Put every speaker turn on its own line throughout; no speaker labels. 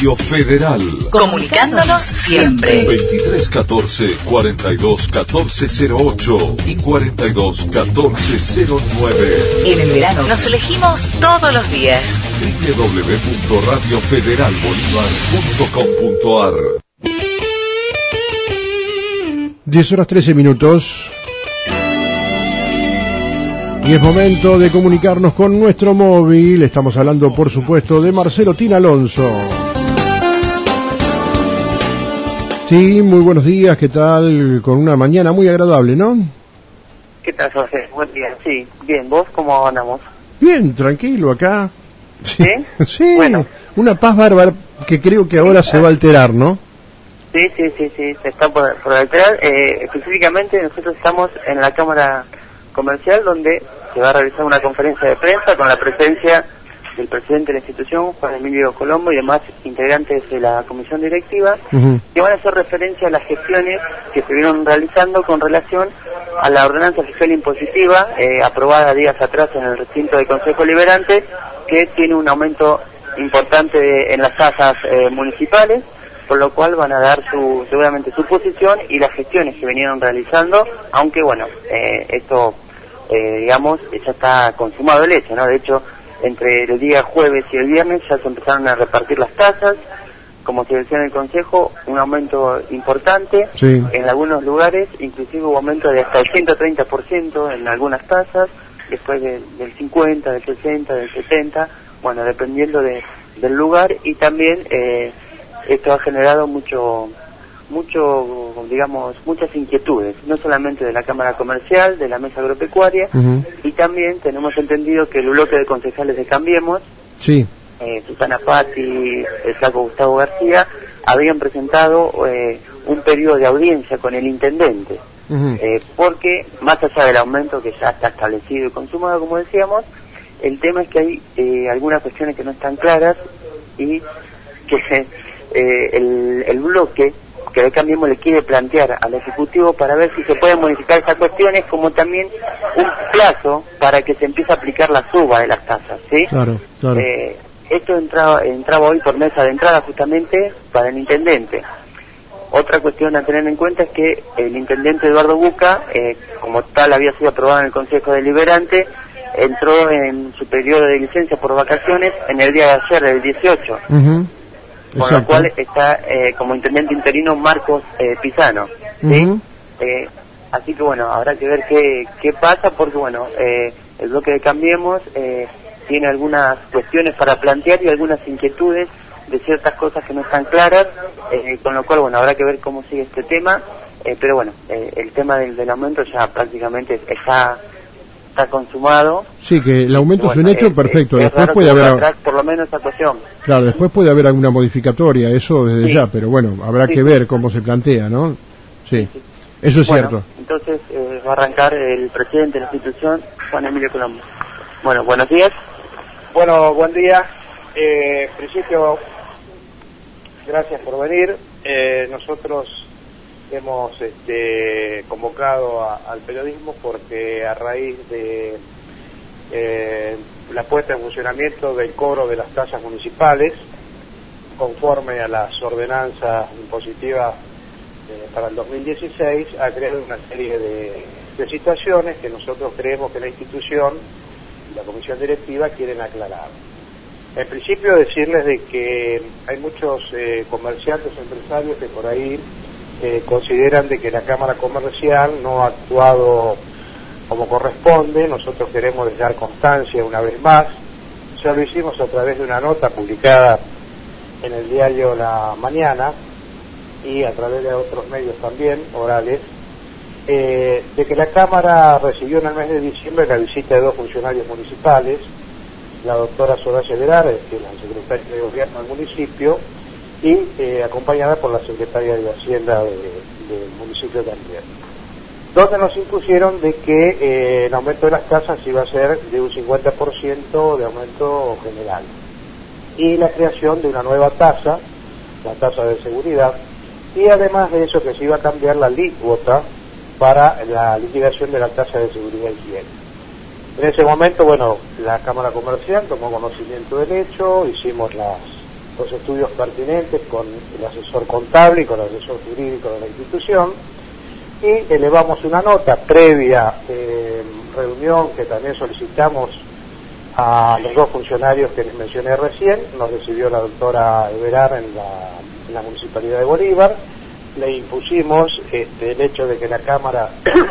Radio Federal.
Comunicándonos siempre.
2314-421408 y 421409.
En el verano nos elegimos todos los días.
www.radiofederalbolivar.com.ar.
10:13. Y es momento de comunicarnos con nuestro móvil. Estamos hablando, por supuesto, de Marcelo Tin Alonso. Sí, muy buenos días, ¿qué tal? Con una mañana muy agradable, ¿no?
¿Qué tal, José? Buen día. Sí, bien. ¿Vos cómo andamos?
Bien, tranquilo acá.
¿Sí?
Sí,
Bueno.
Una paz bárbara que creo que ahora se va a alterar, ¿no?
Sí, se está por alterar. Específicamente nosotros estamos en la Cámara Comercial, donde se va a realizar una conferencia de prensa con la presencia del presidente de la institución, Juan Emilio Colombo, y demás integrantes de la comisión directiva, que van a hacer referencia a las gestiones que se vieron realizando con relación a la ordenanza fiscal impositiva aprobada días atrás en el recinto del Consejo Liberante, que tiene un aumento importante en las tasas municipales, por lo cual van a dar seguramente su posición y las gestiones que venían realizando, aunque bueno, esto digamos ya está consumado el hecho, ¿no? De hecho, entre el día jueves y el viernes ya se empezaron a repartir las tasas, como se decía en el Consejo, un aumento importante,
sí.
En algunos lugares inclusive hubo aumento de hasta el 130% en algunas tasas, después del 50, del 60, del 70, bueno, dependiendo del lugar, y también esto ha generado digamos, muchas inquietudes, no solamente de la Cámara Comercial, de la Mesa Agropecuaria, y también tenemos entendido que el bloque de concejales de Cambiemos,
sí.
Susana Patti, el flaco Gustavo García, habían presentado un pedido de audiencia con el intendente, porque más allá del aumento que ya está establecido y consumado, como decíamos, el tema es que hay algunas cuestiones que no están claras y que el bloque que de Cambiemos le quiere plantear al Ejecutivo para ver si se pueden modificar esas cuestiones, como también un plazo para que se empiece a aplicar la suba de las tasas, ¿sí?
Claro.
Esto entraba hoy por mesa de entrada justamente para el intendente. Otra cuestión a tener en cuenta es que el intendente Eduardo Buca, como tal había sido aprobado en el Consejo Deliberante, entró en su periodo de licencia por vacaciones en el día de ayer, el 18. Con lo cual está como intendente interino Marcos Pisano, ¿sí? Así que bueno, habrá que ver qué pasa, porque bueno, el bloque de Cambiemos tiene algunas cuestiones para plantear y algunas inquietudes de ciertas cosas que no están claras, con lo cual bueno, habrá que ver cómo sigue este tema, pero bueno, el tema del aumento ya prácticamente está consumado.
Sí, que el aumento es un hecho, perfecto. Después puede haber
por lo menos esa cuestión.
Claro, después puede haber alguna modificatoria, eso desde ya, pero bueno, habrá que ver cómo se plantea, ¿no? Sí. Eso es cierto.
Entonces va a arrancar el presidente de la institución, Juan Emilio Colombo. Bueno, buenos días.
Bueno, buen día. En principio, gracias por venir. Nosotros hemos convocado al periodismo porque a raíz de la puesta en funcionamiento del cobro de las tasas municipales, conforme a las ordenanzas impositivas para el 2016, ha creado una serie de situaciones que nosotros creemos que la institución y la comisión directiva quieren aclarar. En principio, decirles de que hay muchos comerciantes o empresarios que por ahí consideran de que la Cámara Comercial no ha actuado como corresponde. Nosotros queremos dejar constancia una vez más, ya lo hicimos a través de una nota publicada en el diario La Mañana y a través de otros medios también, orales, de que la Cámara recibió en el mes de diciembre la visita de dos funcionarios municipales, la doctora Soraya Verares, que es la secretaria de Gobierno del municipio, y acompañada por la secretaria de Hacienda del municipio también, donde nos impusieron de que el aumento de las tasas iba a ser de un 50% de aumento general, y la creación de una nueva tasa, la tasa de seguridad, y además de eso que se iba a cambiar la alícuota para la liquidación de la tasa de seguridad y higiene. En ese momento, bueno, la Cámara Comercial tomó conocimiento del hecho, hicimos los estudios pertinentes con el asesor contable y con el asesor jurídico de la institución, y elevamos una nota previa reunión que también solicitamos a los dos funcionarios que les mencioné recién. Nos recibió la doctora Everar en la Municipalidad de Bolívar. Le impusimos el hecho de que la Cámara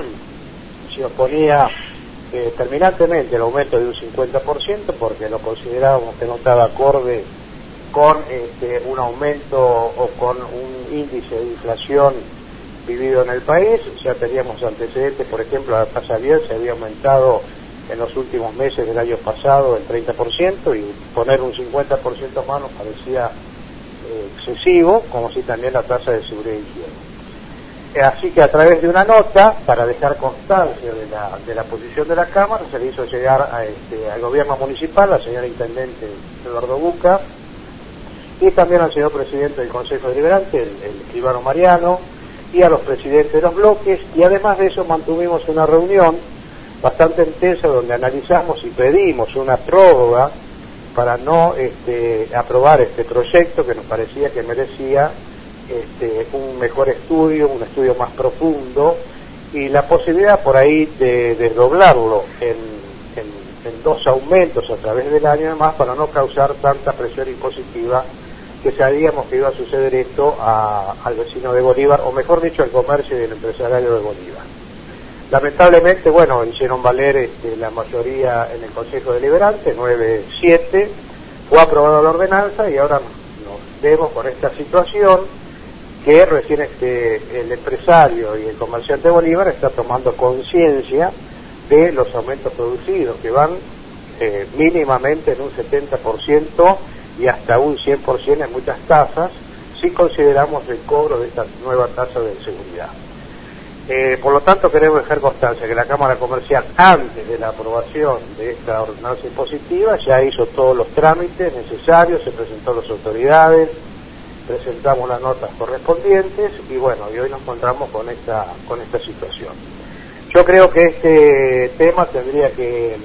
se oponía terminantemente al aumento de un 50%, porque lo considerábamos que no estaba acorde con un aumento o con un índice de inflación vivido en el país. Ya teníamos antecedentes, por ejemplo, la tasa Biel se había aumentado en los últimos meses del año pasado el 30%, y poner un 50% más nos parecía excesivo, como si también la tasa de seguridad y higiene. Así que a través de una nota, para dejar constancia de la posición de la Cámara, se le hizo llegar al gobierno municipal, al señor intendente Eduardo Buca, y también al señor presidente del Consejo Deliberante, el escribano Mariano, y a los presidentes de los bloques, y además de eso mantuvimos una reunión bastante intensa donde analizamos y pedimos una prórroga para no aprobar este proyecto, que nos parecía que merecía un mejor estudio, un estudio más profundo, y la posibilidad por ahí de desdoblarlo en 2 aumentos a través del año, además, para no causar tanta presión impositiva, que sabíamos que iba a suceder esto al vecino de Bolívar, o mejor dicho, al comercio y al empresariado de Bolívar. Lamentablemente, bueno, hicieron valer la mayoría en el Consejo Deliberante, 9-7, fue aprobada la ordenanza, y ahora nos vemos con esta situación que recién el empresario y el comerciante de Bolívar está tomando conciencia de los aumentos producidos, que van mínimamente en un 70% y hasta un 100% en muchas tasas, si consideramos el cobro de esta nueva tasa de seguridad. Por lo tanto, queremos dejar constancia que la Cámara Comercial, antes de la aprobación de esta ordenanza impositiva, ya hizo todos los trámites necesarios, se presentó a las autoridades, presentamos las notas correspondientes, y bueno, y hoy nos encontramos con esta situación. Yo creo que este tema tendría que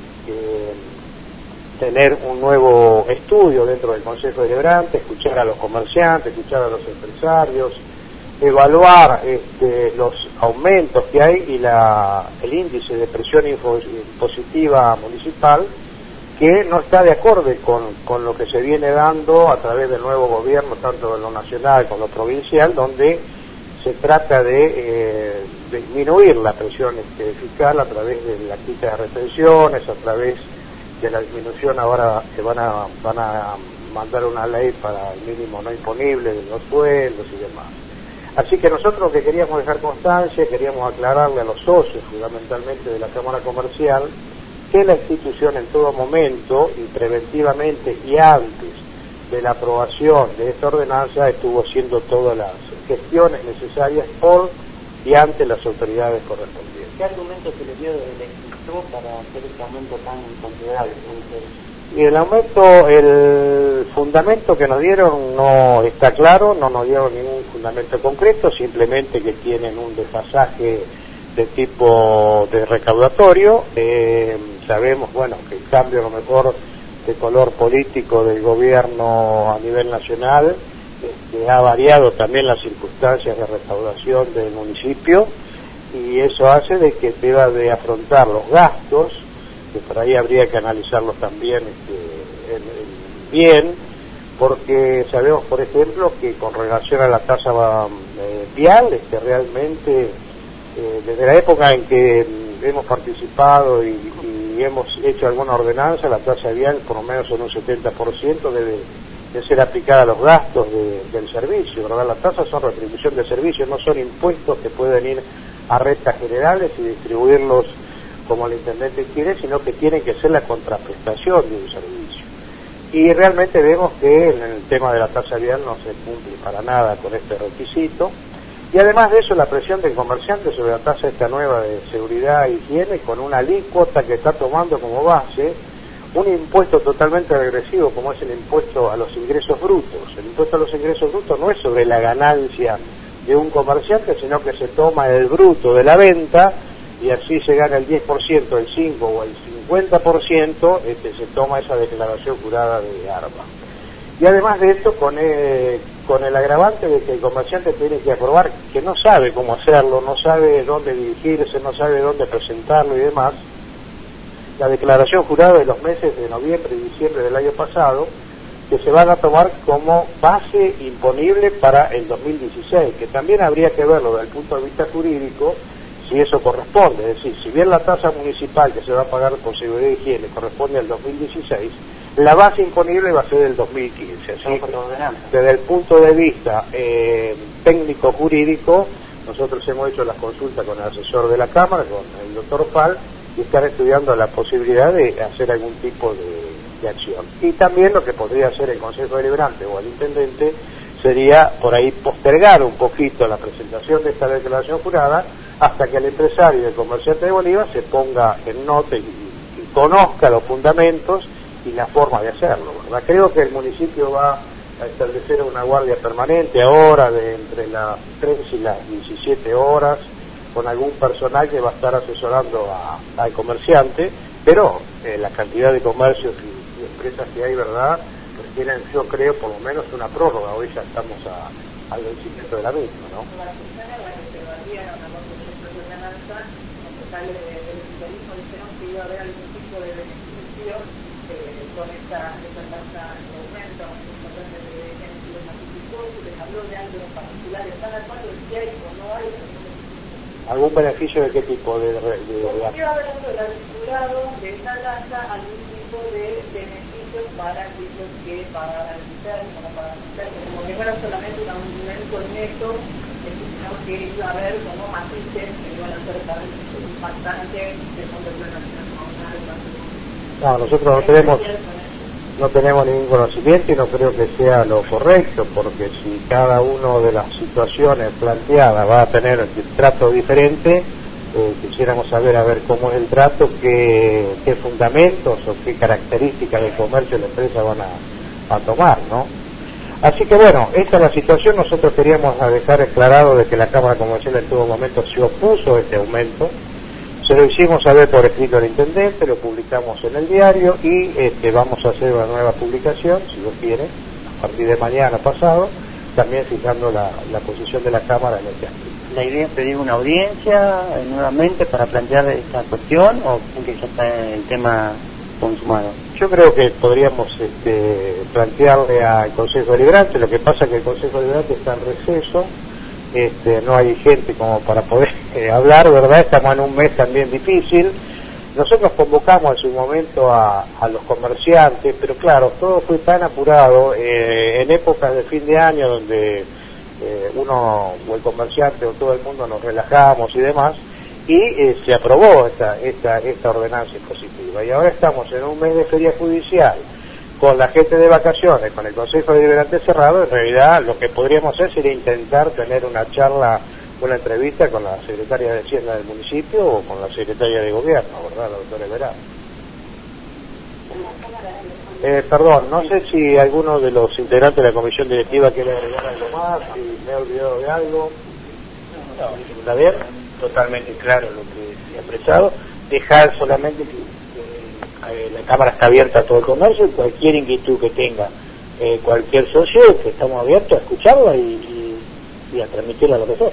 tener un nuevo estudio dentro del Consejo Deliberante, escuchar a los comerciantes, escuchar a los empresarios, evaluar los aumentos que hay y el índice de presión impositiva municipal, que no está de acorde con lo que se viene dando a través del nuevo gobierno, tanto de lo nacional como lo provincial, donde se trata de disminuir la presión fiscal a través de la quita de retenciones, a través de la disminución. Ahora que van a mandar una ley para el mínimo no imponible de los sueldos y demás. Así que nosotros lo que queríamos dejar constancia, queríamos aclararle a los socios fundamentalmente de la Cámara Comercial, que la institución en todo momento, y preventivamente y antes de la aprobación de esta ordenanza, estuvo haciendo todas las gestiones necesarias por y ante las autoridades correspondientes.
¿Qué argumento se le dio desde el Ejecutivo para hacer este aumento tan considerable?
Y el fundamento que nos dieron no está claro, no nos dieron ningún fundamento concreto, simplemente que tienen un desfasaje de tipo de recaudatorio. Sabemos, bueno, que el cambio a lo mejor de color político del gobierno a nivel nacional ha variado también las circunstancias de recaudación del municipio, y eso hace de que deba de afrontar los gastos, que por ahí habría que analizarlos también bien, porque sabemos, por ejemplo, que con relación a la tasa vial, realmente desde la época en que hemos participado y hemos hecho alguna ordenanza, la tasa vial por lo menos en un 70% debe de ser aplicada a los gastos del servicio, ¿verdad? Las tasas son retribución de servicios, no son impuestos que pueden ir a rentas generales y distribuirlos como el intendente quiere, sino que tienen que ser la contraprestación de un servicio. Y realmente vemos que en el tema de la tasa vial no se cumple para nada con este requisito. Y además de eso, la presión del comerciante sobre la tasa esta nueva de seguridad e higiene, con una alícuota que está tomando como base un impuesto totalmente regresivo, como es el impuesto a los ingresos brutos. El impuesto a los ingresos brutos no es sobre la ganancia de un comerciante, sino que se toma el bruto de la venta, y así se gana el 10%, el 5% o el 50%, se toma esa declaración jurada de ARBA. Y además de esto, con el agravante de que el comerciante tiene que aprobar, que no sabe cómo hacerlo, no sabe dónde dirigirse, no sabe dónde presentarlo y demás, la declaración jurada de los meses de noviembre y diciembre del año pasado, que se van a tomar como base imponible para el 2016, que también habría que verlo desde el punto de vista jurídico, si eso corresponde. Es decir, si bien la tasa municipal que se va a pagar por seguridad y higiene corresponde al 2016, la base imponible va a ser del 2015. Así, desde el punto de vista técnico-jurídico, nosotros hemos hecho las consultas con el asesor de la Cámara, con el doctor Fal, y están estudiando la posibilidad de hacer algún tipo de acción. Y también lo que podría hacer el Consejo Deliberante o el Intendente sería por ahí postergar un poquito la presentación de esta declaración jurada hasta que el empresario y el comerciante de Bolívar se ponga en nota y conozca los fundamentos y la forma de hacerlo, ¿verdad? Creo que el municipio va a establecer una guardia permanente ahora de entre las 3 y las 17 horas con algún personal que va a estar asesorando al comerciante, pero la cantidad de comercios y empresas que hay, ¿verdad?, requieren, yo creo, por lo menos una prórroga. Hoy ya estamos al vencimiento de la misma, ¿no? ¿Algún beneficio de qué tipo?
¿Por qué va hablando del articulado de esta tasa algún tipo de beneficios para aquellos que pagan al interno, como para como que no era solamente un aumento neto, sino que iba a haber como matices que iban a ser también impactantes del mundo de la
No, nosotros no tenemos ningún conocimiento y no creo que sea lo correcto, porque si cada una de las situaciones planteadas va a tener trato diferente, quisiéramos saber a ver cómo es el trato, qué fundamentos o qué características del comercio y la empresa van a tomar, ¿no? Así que bueno, esta es la situación. Nosotros queríamos dejar aclarado de que la Cámara Comercial en todo momento se opuso a este aumento. Se lo hicimos saber por escrito al intendente, lo publicamos en el diario y vamos a hacer una nueva publicación, si Dios quiere, a partir de mañana pasado, también fijando la posición de la Cámara en este aspecto.
¿La idea es pedir una audiencia nuevamente para plantear esta cuestión o que ya está el tema consumado?
Yo creo que podríamos plantearle al Consejo Deliberante. Lo que pasa es que el Consejo Deliberante está en receso. No hay gente como para poder hablar, ¿verdad? Estamos en un mes también difícil. Nosotros convocamos en su momento a los comerciantes, pero claro, todo fue tan apurado en épocas de fin de año donde uno o el comerciante o todo el mundo nos relajamos y demás, y se aprobó esta ordenanza impositiva. Y ahora estamos en un mes de feria judicial, con la gente de vacaciones, con el Consejo Deliberante cerrado. En realidad lo que podríamos hacer sería intentar tener una charla, una entrevista con la secretaria de Hacienda del municipio o con la secretaria de Gobierno, ¿verdad?, la doctora Everard. Perdón, no sé si alguno de los integrantes de la comisión directiva quiere agregar algo más, si me he olvidado de algo. ¿Está bien? Totalmente claro lo que se ha expresado. Dejar solamente que la Cámara está abierta a todo el comercio y cualquier inquietud que tenga cualquier socio, que estamos abiertos a escucharla y a transmitirla a lo que sea.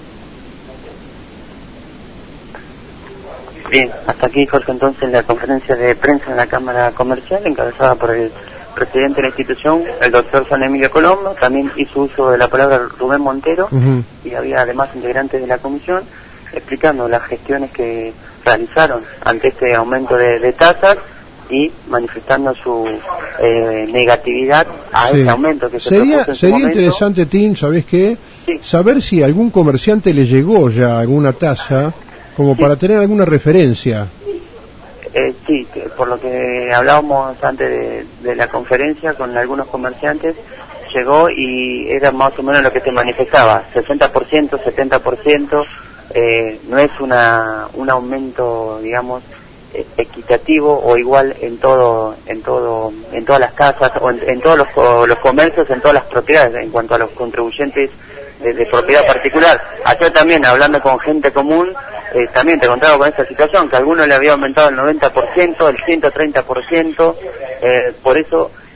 Bien, hasta aquí, Jorge, entonces la conferencia de prensa en la Cámara Comercial, encabezada por el presidente de la institución, el doctor San Emilio Colombo. También hizo uso de la palabra Rubén Montero, y había además integrantes de la comisión explicando las gestiones que realizaron ante este aumento de tasas y manifestando su negatividad a este aumento que se propuso en su
Sería
momento.
interesante, Tim, ¿sabés qué?
Sí.
Saber si a algún comerciante le llegó ya alguna tasa, como para tener alguna referencia.
Sí, por lo que hablábamos antes de la conferencia con algunos comerciantes, llegó y era más o menos lo que se manifestaba, 60%, 70%, no es un aumento, digamos, equitativo o igual en todas las casas o en todos los comercios, en todas las propiedades, en cuanto a los contribuyentes de propiedad particular. Ayer también, hablando con gente común, también te encontraba con esta situación, que a algunos le había aumentado el 90%, el 130%, por eso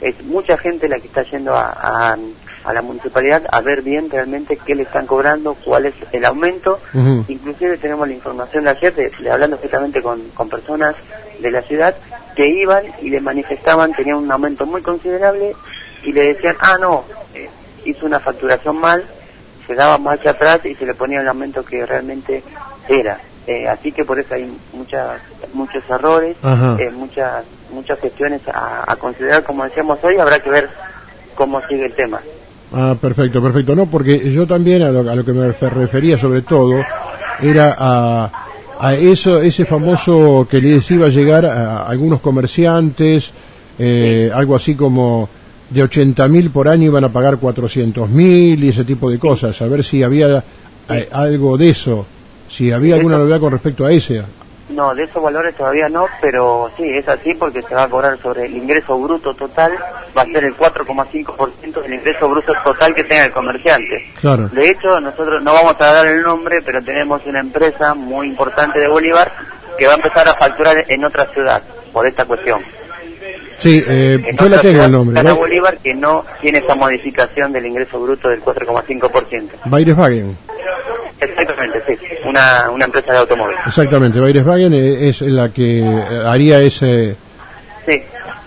es mucha gente la que está yendo a la municipalidad a ver bien realmente qué le están cobrando, cuál es el aumento. Inclusive tenemos la información de ayer, hablando justamente con personas de la ciudad que iban y le manifestaban, tenían un aumento muy considerable y le decían, no, hizo una facturación mal, se daba marcha atrás y se le ponía el aumento que realmente era. Así que por eso hay muchos errores, muchas cuestiones a considerar. Como decíamos hoy, habrá que ver cómo sigue el tema.
Perfecto. No, porque yo también a lo que me refería sobre todo era a ese famoso que les iba a llegar a algunos comerciantes, algo así como de 80.000 por año iban a pagar 400.000 y ese tipo de cosas. A ver si había algo de eso. Si había alguna novedad con respecto a ese.
No, de esos valores todavía no, pero sí, es así porque se va a cobrar sobre el ingreso bruto total, va a ser el 4,5% del ingreso bruto total que tenga el comerciante.
Claro.
De hecho, nosotros no vamos a dar el nombre, pero tenemos una empresa muy importante de Bolívar que va a empezar a facturar en otra ciudad por esta cuestión.
Sí, yo la tengo el nombre.
Está Bolívar que no tiene esa modificación del ingreso bruto del 4,5%.
Volkswagen.
Exactamente, sí, una empresa de automóviles.
Exactamente, Volkswagen es la que haría ese...
Sí,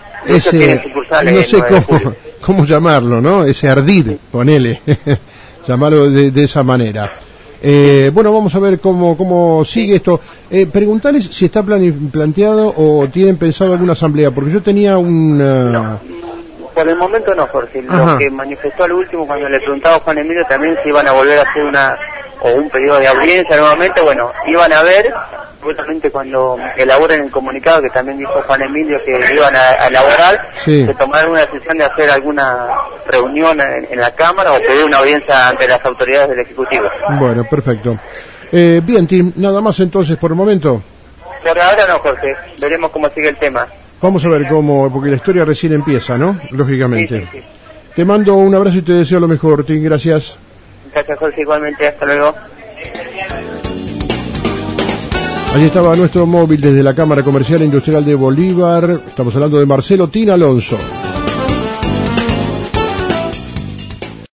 no sé cómo llamarlo, ¿no? Ese ardid, ponele, llamarlo de esa manera. Bueno, vamos a ver cómo sigue esto. Preguntarles si está planteado o tienen pensado alguna asamblea, porque yo tenía
No, por el momento no, Jorge. Lo que manifestó al último cuando le preguntaba a Juan Emilio también si iban a volver a hacer un pedido de audiencia nuevamente, bueno, iban a ver, justamente cuando elaboren el comunicado que también dijo Juan Emilio que iban a elaborar, se tomaron una decisión de hacer alguna reunión en la Cámara o pedir una audiencia ante las autoridades del Ejecutivo.
Bueno, perfecto. Bien, Tim, nada más entonces por el momento.
Por ahora no, Jorge, veremos cómo sigue el tema.
Vamos a ver porque la historia recién empieza, ¿no? Lógicamente.
Sí.
Te mando un abrazo y te deseo lo mejor, Tim, gracias.
Gracias, Jorge, igualmente, hasta luego.
Allí estaba nuestro móvil desde la Cámara Comercial e Industrial de Bolívar. Estamos hablando de Marcelo Tin Alonso.